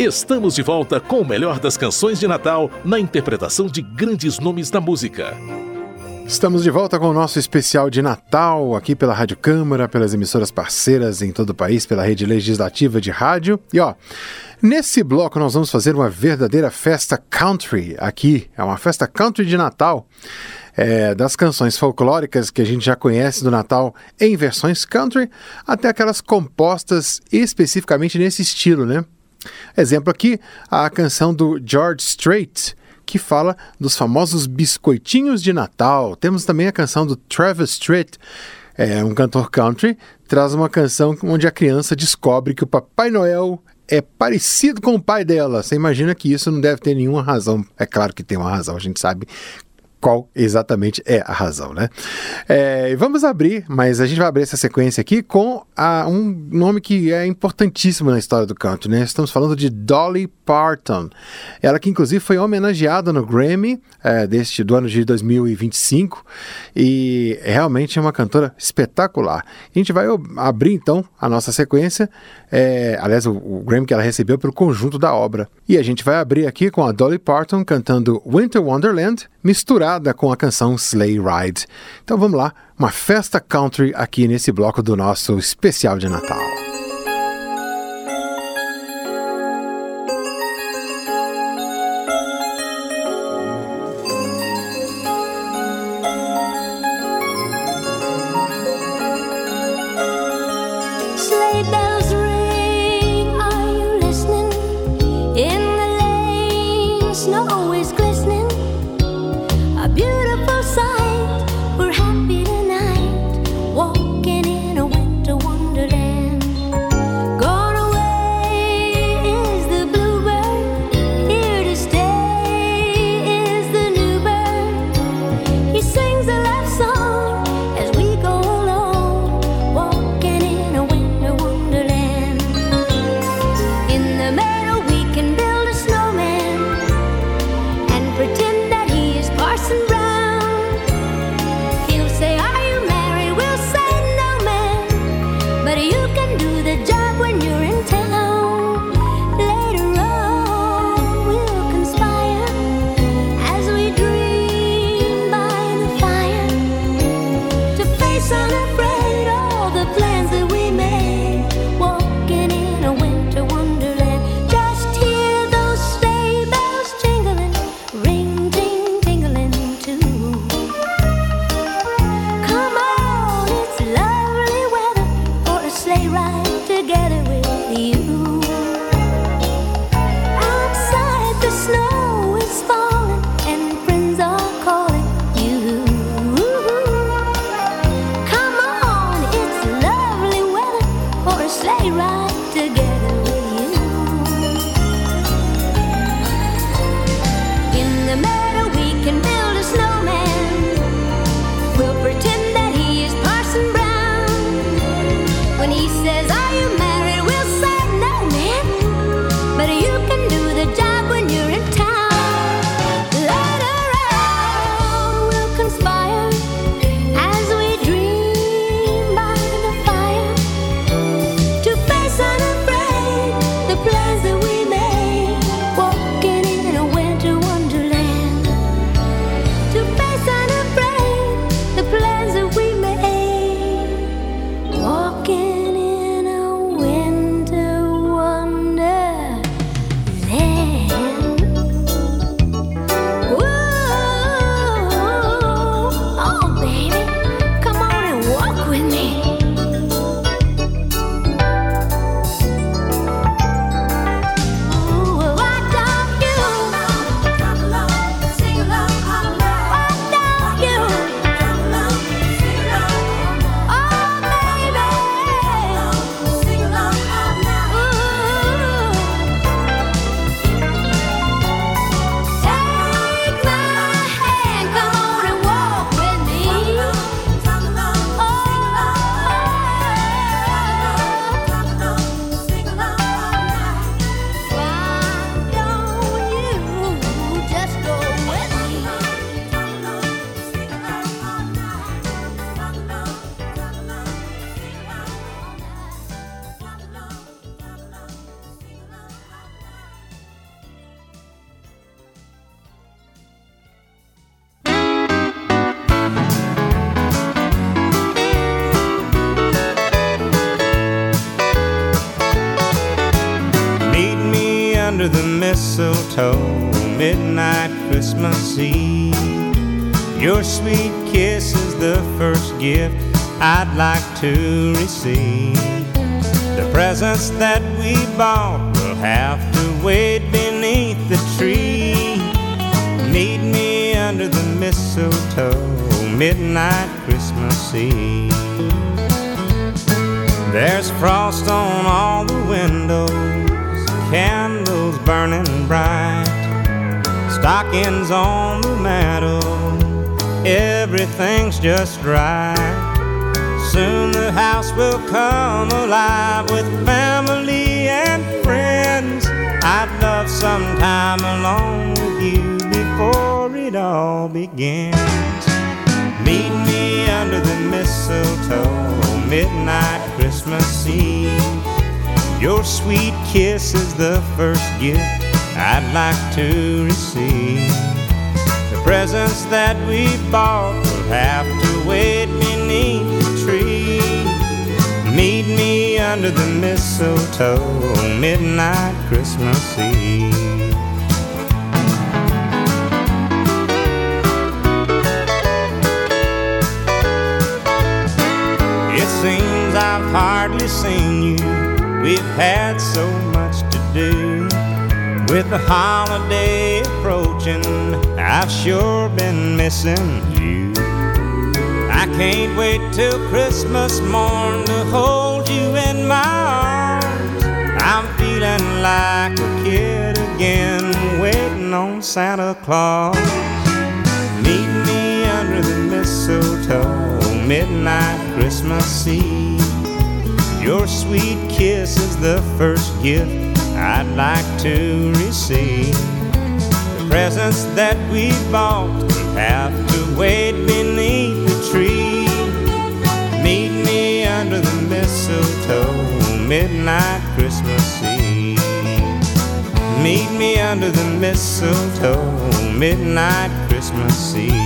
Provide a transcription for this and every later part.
Estamos de volta com o melhor das canções de Natal na interpretação de grandes nomes da música. Estamos de volta com o nosso especial de Natal aqui pela Rádio Câmara, pelas emissoras parceiras em todo o país, pela rede legislativa de rádio. E nesse bloco nós vamos fazer uma verdadeira festa country aqui. É uma festa country de Natal. Das canções folclóricas que a gente já conhece do Natal em versões country, até aquelas compostas especificamente nesse estilo, né? Exemplo aqui, a canção do George Strait, que fala dos famosos biscoitinhos de Natal. Temos também a canção do Travis Tritt, um cantor country, traz uma canção onde a criança descobre que o Papai Noel é parecido com o pai dela. Você imagina que isso não deve ter nenhuma razão. É claro que tem uma razão, a gente sabe qual exatamente é a razão, né? Vamos abrir, mas a gente vai abrir essa sequência aqui com um nome que é importantíssimo na história do country, né? Estamos falando de Dolly Parton. Ela que inclusive foi homenageada no Grammy do ano de 2025 e realmente é uma cantora espetacular. A gente vai abrir então a nossa sequência, aliás o Grammy que ela recebeu pelo conjunto da obra. E a gente vai abrir aqui com a Dolly Parton cantando Winter Wonderland, misturada com a canção Sleigh Ride. Então vamos lá, uma festa country aqui nesse bloco do nosso especial de Natal. mistletoe, midnight Christmas Eve. Your sweet kiss is the first gift I'd like to receive. The presents that we bought will have to wait beneath the tree. Meet me under the mistletoe, midnight Christmas Eve. There's frost on all the windows, candles burning bright, stockings on the mantel, everything's just right. Soon the house will come alive with family and friends. I'd love some time alone with you before it all begins. Meet me under the mistletoe, midnight Christmas Eve. Your sweet kiss is the first gift I'd like to receive. The presents that we bought will have to wait beneath the tree. Meet me under the mistletoe, midnight Christmas Eve. It seems I've hardly seen you, we've had so much to do. With the holiday approaching, I've sure been missing you. I can't wait till Christmas morn to hold you in my arms. I'm feeling like a kid again, waiting on Santa Claus. Meet me under the mistletoe, midnight Christmas Eve. Your sweet kiss is the first gift I'd like to receive. The presents that we bought will have to wait beneath the tree. Meet me under the mistletoe, midnight Christmas Eve. Meet me under the mistletoe, midnight Christmas Eve.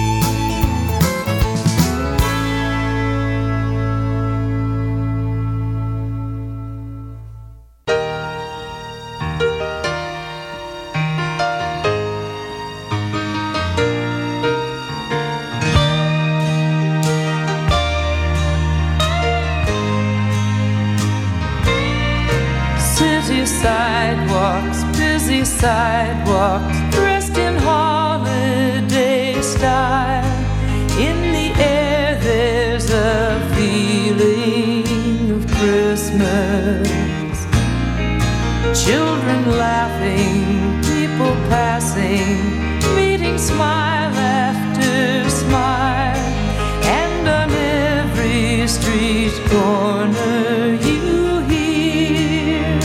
Sidewalks, busy sidewalks, dressed in holiday style. In the air there's a feeling of Christmas. Children laughing, people passing, meeting smile after smile. And on every street corner you hear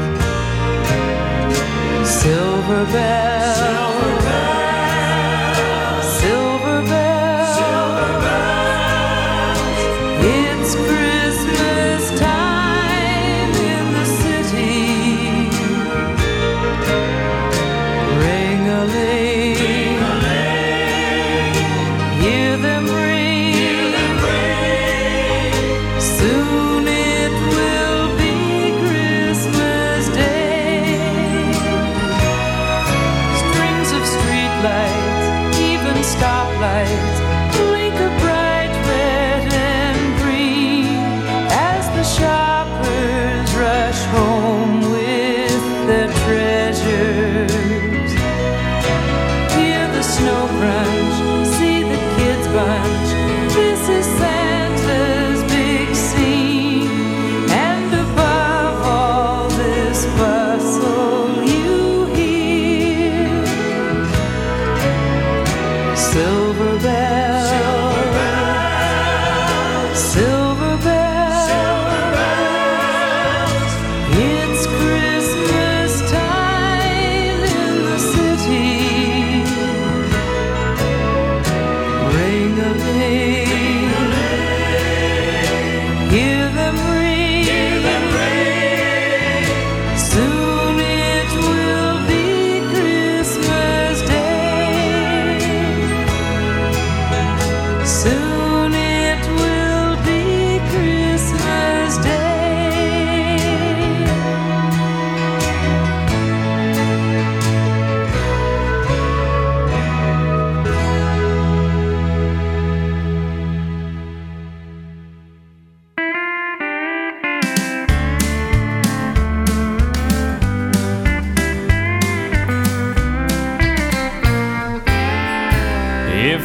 silver bells, silver bells, silver bells, silver bells. It's Christmas time in the city. Ring-a-ling, ring-a-ling.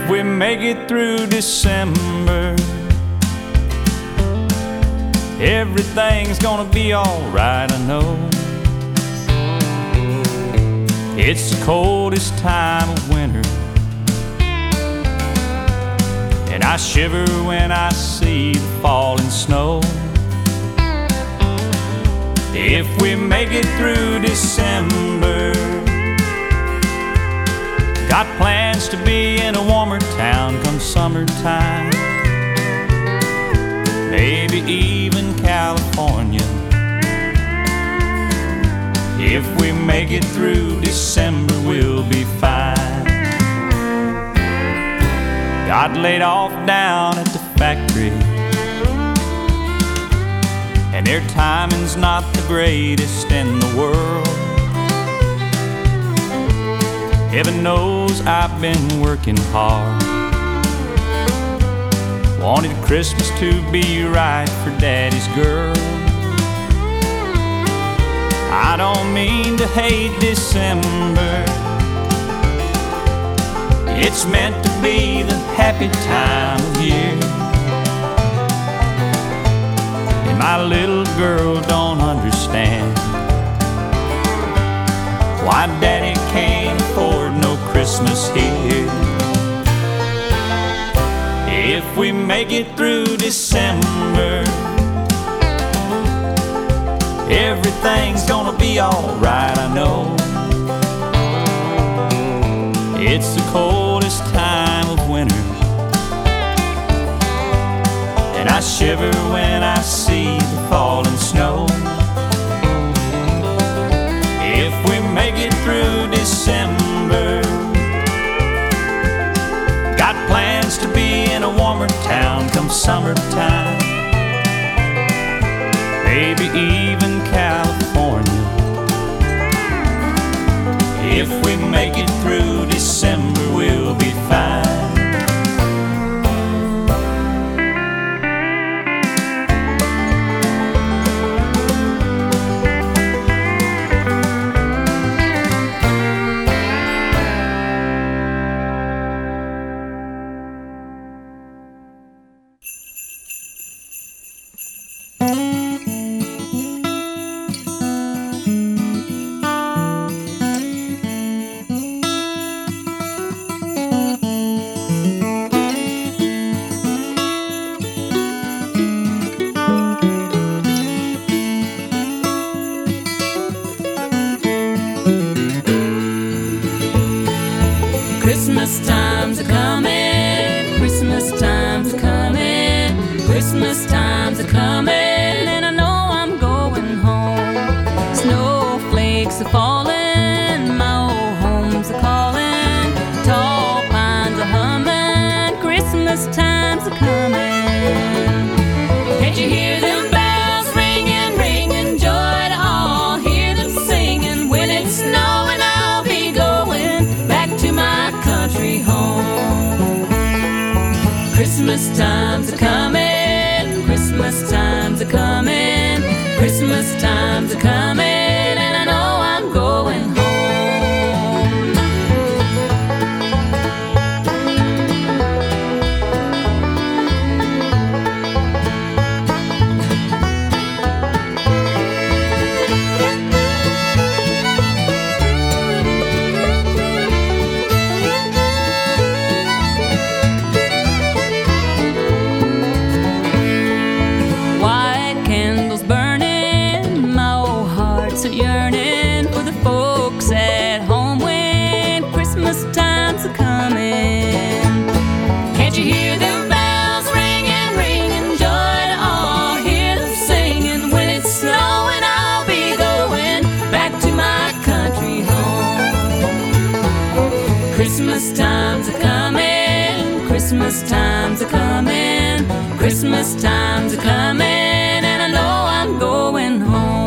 If we make it through December, everything's gonna be alright, I know. It's the coldest time of winter, and I shiver when I see the falling snow. If we make it through December, got plans to be in a warmer town come summertime, maybe even California. If we make it through December, we'll be fine. Got laid off down at the factory, and their timing's not the greatest in the world. Heaven knows I've been working hard, wanted Christmas to be right for Daddy's girl. I don't mean to hate December, it's meant to be the happy time of year. And my little girl don't understand why Daddy can't afford no Christmas here. If we make it through December, everything's gonna be alright, I know. It's the coldest time of winter, and I shiver when I see the falling snow. If we make it through December, got plans to be in a warmer town come summertime, maybe even California. If we make it through December, we'll be fine. Christmas time's a coming, Christmas time's a coming, Christmas time's a coming, and I know I'm going home. Snowflakes are falling, my old home's a calling, tall pines are humming, Christmas time's a coming. Can't you hear them bells ringing, ringing joy to all? Hear them singing when it's snowing, I'll be going back to my country home. Christmas time's a coming, Christmas time's a coming, Christmas time's a coming, and I know I'm going home. Yearning for the folks at home when Christmas time's a coming. Can't you hear them bells ringing, ringing joy to all? Hear them singing when it's snowing, I'll be going back to my country home. Christmas time's a coming, Christmas time's a coming, Christmas time's a coming, and I know I'm going home.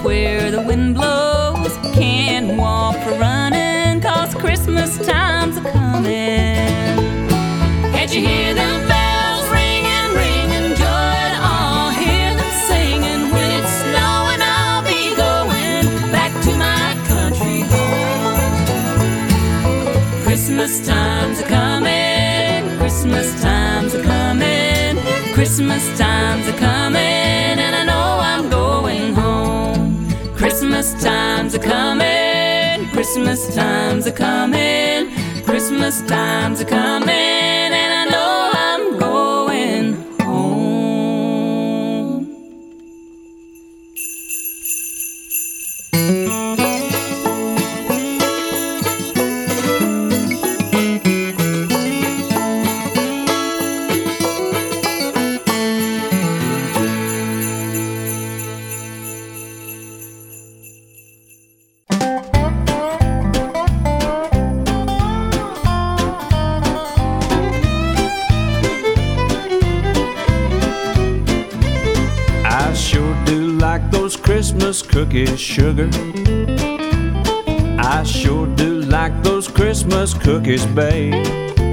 where the wind blows. Can't walk for running, 'cause Christmas time's a-coming. Can't you hear them bells ringing, ringing joy to all? Hear them singing, when it's snowing I'll be going back to my country home. Christmas time's a-coming, Christmas time's a-coming, Christmas time's a-coming, and I know I'm going home. Christmas time's a-coming, Christmas time's a-coming, Christmas time's a-coming, and I know I'm going home. Christmas cookies, sugar. I sure do like those Christmas cookies, babe.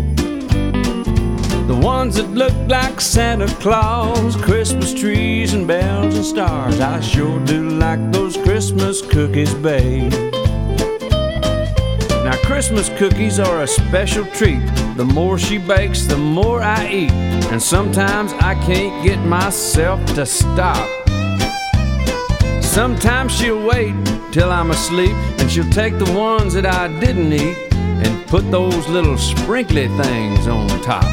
The ones that look like Santa Claus, Christmas trees and bells and stars. I sure do like those Christmas cookies, babe. Now Christmas cookies are a special treat. The more she bakes, the more I eat. And sometimes I can't get myself to stop. Sometimes she'll wait till I'm asleep, and she'll take the ones that I didn't eat and put those little sprinkly things on top.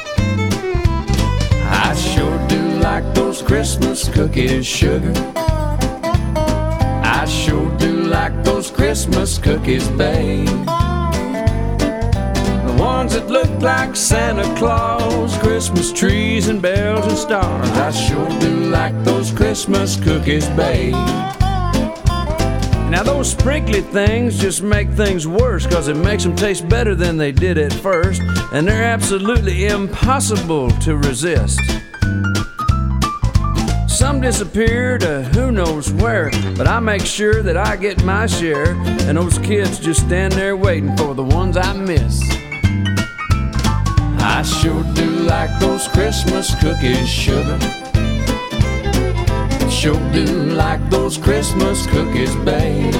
I sure do like those Christmas cookies, sugar. I sure do like those Christmas cookies, babe. The ones that look like Santa Claus, Christmas trees and bells and stars. I sure do like those Christmas cookies, babe. Now those sprinkly things just make things worse, 'cause it makes them taste better than they did at first, and they're absolutely impossible to resist. Some disappear to who knows where, but I make sure that I get my share, and those kids just stand there waiting for the ones I miss. I sure do like those Christmas cookies, sugar. Sure do like those Christmas cookies, babe.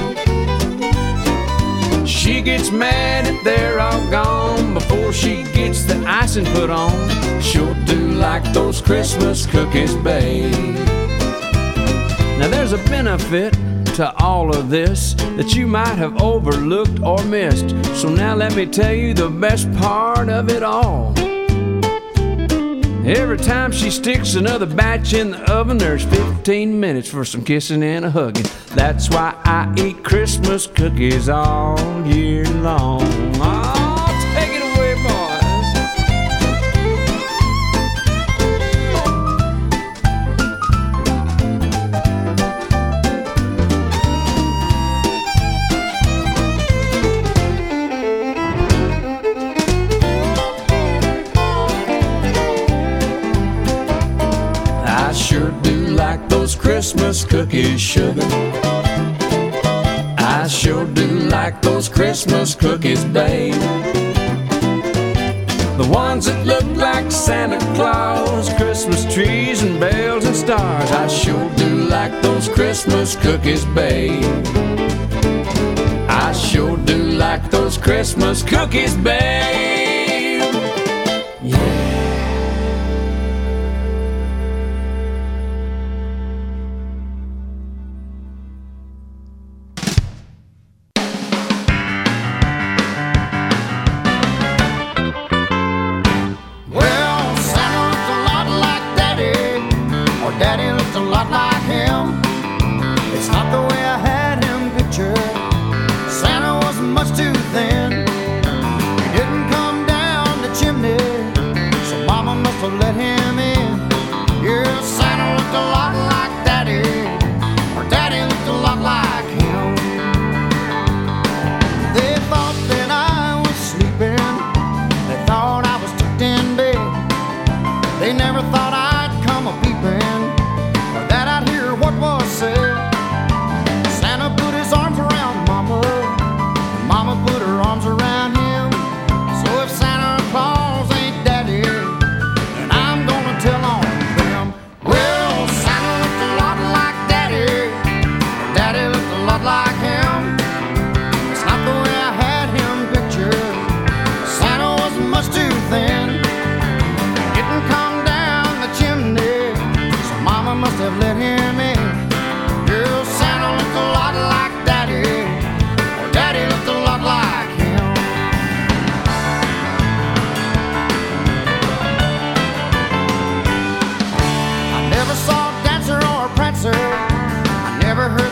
She gets mad if they're all gone before she gets the icing put on. Sure do like those Christmas cookies, babe. Now there's a benefit to all of this that you might have overlooked or missed. So now let me tell you the best part of it all. Every time she sticks another batch in the oven, there's 15 minutes for some kissing and a hugging. That's why I eat Christmas cookies all year long. Oh, take it away, boys. Christmas cookies, sugar. I sure do like those Christmas cookies, babe. The ones that look like Santa Claus, Christmas trees and bells and stars. I sure do like those Christmas cookies, babe. I sure do like those Christmas cookies, babe. Yeah. Santa was much too thin. He didn't come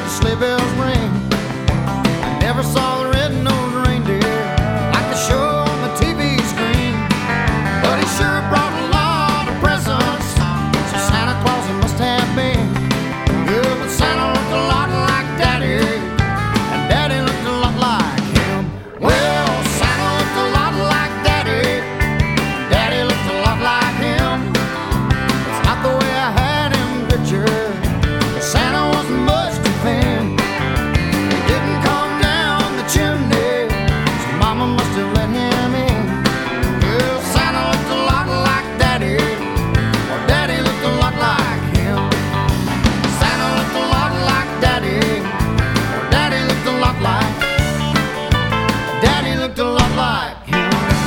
sleigh bells ring. I never saw the red-nosed reindeer like the show on the TV screen, but he sure brought a lot of presents, so Santa Claus he must have been. Yeah, but Santa looked a lot like Daddy, and Daddy looked a lot like him. Well, Santa looked a lot like Daddy, and Daddy looked a lot like him. It's not the way I had him pictured. Santa wasn't much too thin. He didn't come down the chimney, so Mama must have let him in. Well, Santa looked a lot like Daddy, or Daddy looked a lot like him. Santa looked a lot like Daddy, or Daddy looked a lot like, Daddy looked a lot like him.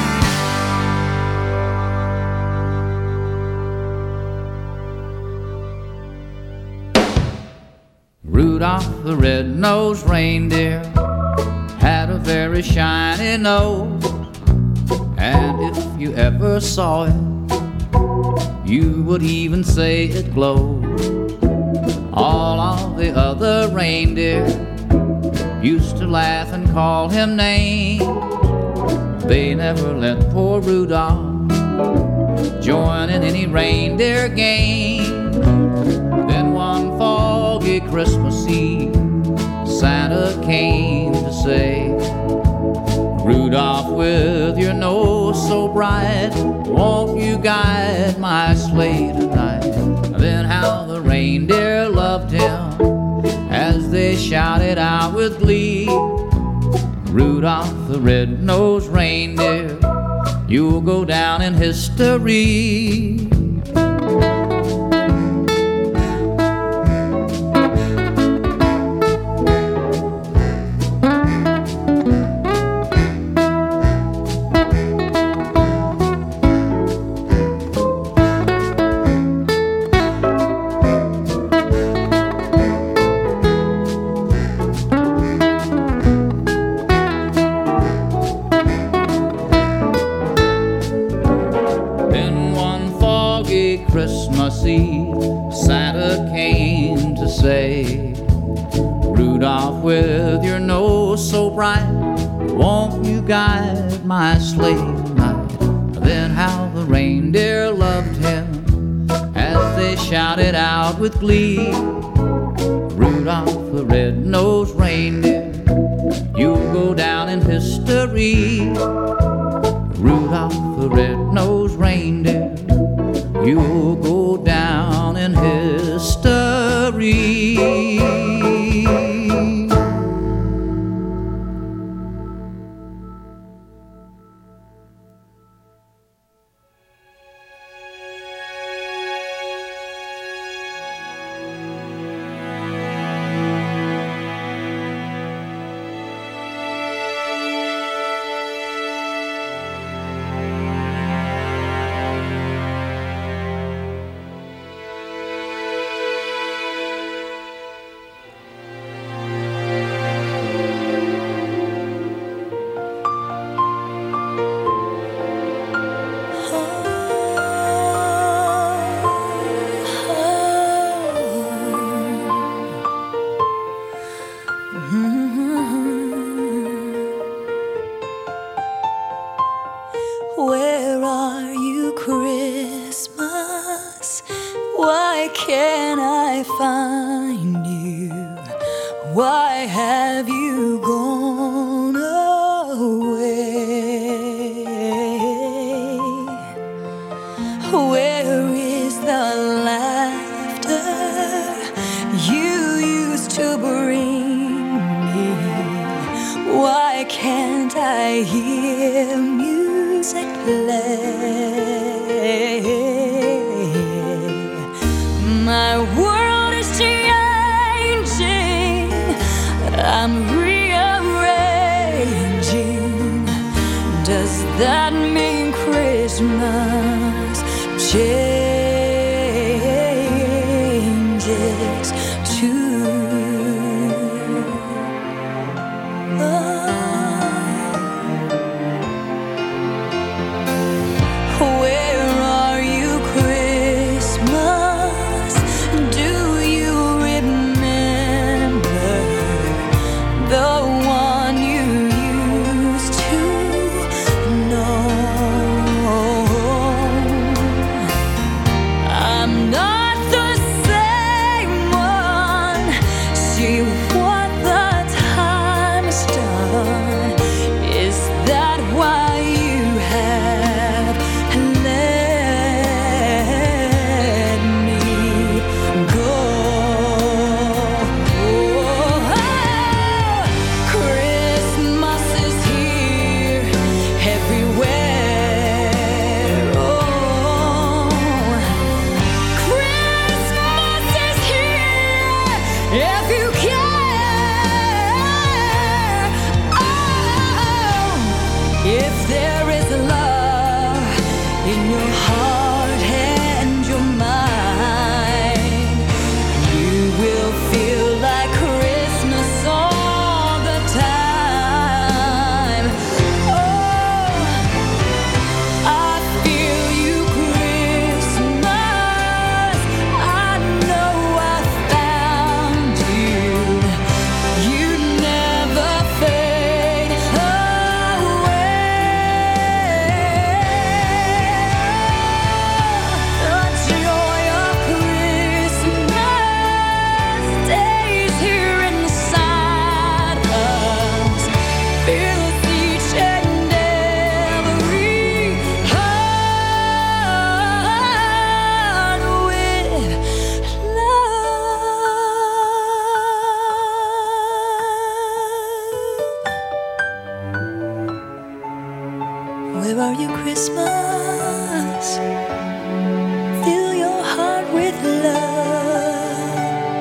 Rudolph the red-nosed reindeer had a very shiny nose, and if you ever saw it, you would even say it glowed. All of the other reindeer used to laugh and call him names. They never let poor Rudolph join in any reindeer game. Then one foggy Christmas Eve, Santa came to say, Rudolph, with your nose so bright, won't you guide my sleigh tonight? Then how the reindeer loved him as they shouted out with glee, Rudolph the red-nosed reindeer, you'll go down in history. Christmas Eve, Santa came to say, Rudolph, with your nose so bright, won't you guide my sleigh tonight? Then how the reindeer loved him as they shouted out with glee, Rudolph the red-nosed reindeer, you'll go down in history. Rudolph the red-nosed reindeer, you'll go down in history. Where are you, Christmas? Why can't I find you? Why have you gone away? Where is the laughter you used to bring me? Why can't I hear music play? My world is changing, I'm rearranging. Does that mean Christmas changes too? Where are you, Christmas? Do you remember Where are you, Christmas? Fill your heart with love.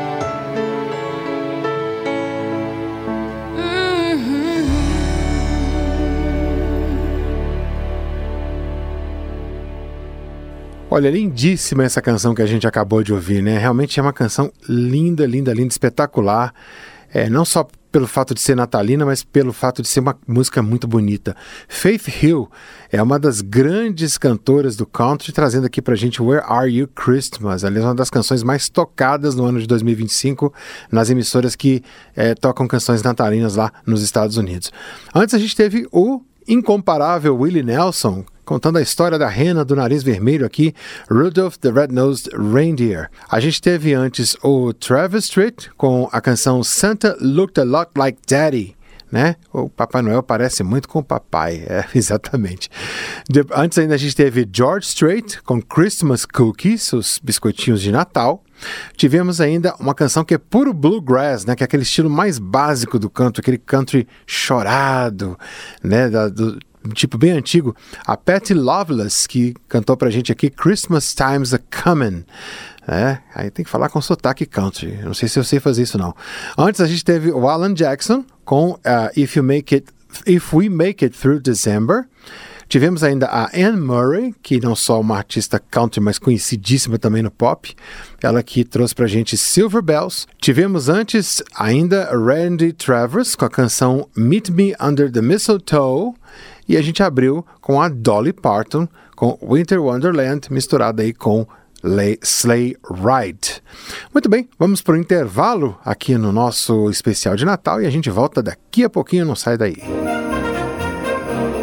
Olha, lindíssima essa canção que a gente acabou de ouvir, né? Realmente é uma canção linda, linda, linda, espetacular. Não só pelo fato de ser natalina, mas pelo fato de ser uma música muito bonita. Faith Hill é uma das grandes cantoras do country, trazendo aqui pra gente Where Are You Christmas? Aliás, uma das canções mais tocadas no ano de 2025 nas emissoras que tocam canções natalinas lá nos Estados Unidos. Antes a gente teve o incomparável Willie Nelson, contando a história da rena do nariz vermelho aqui, Rudolph the Red-Nosed Reindeer. A gente teve antes o Travis Tritt com a canção Santa Looked a Lot Like Daddy, né? O Papai Noel parece muito com o papai, exatamente. Antes ainda a gente teve George Strait com Christmas Cookies, os biscoitinhos de Natal. Tivemos ainda uma canção que é puro bluegrass, né? Que é aquele estilo mais básico do country, aquele country chorado, né? Do tipo bem antigo, a Patty Loveless, que cantou pra gente aqui Christmas Time's A-Comin'. Aí tem que falar com sotaque country, eu não sei se eu sei fazer isso não. Antes a gente teve o Alan Jackson com If We Make It Through December. Tivemos ainda a Anne Murray, que não só uma artista country, mas conhecidíssima também no pop. Ela que trouxe pra gente Silver Bells. Tivemos antes ainda Randy Travers com a canção Meet Me Under the Mistletoe. E a gente abriu com a Dolly Parton com Winter Wonderland, misturada aí com Sleigh Ride. Muito bem, vamos para o intervalo aqui no nosso especial de Natal e a gente volta daqui a pouquinho, não sai daí.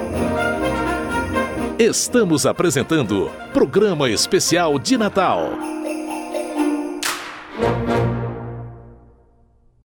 Estamos apresentando Programa Especial de Natal.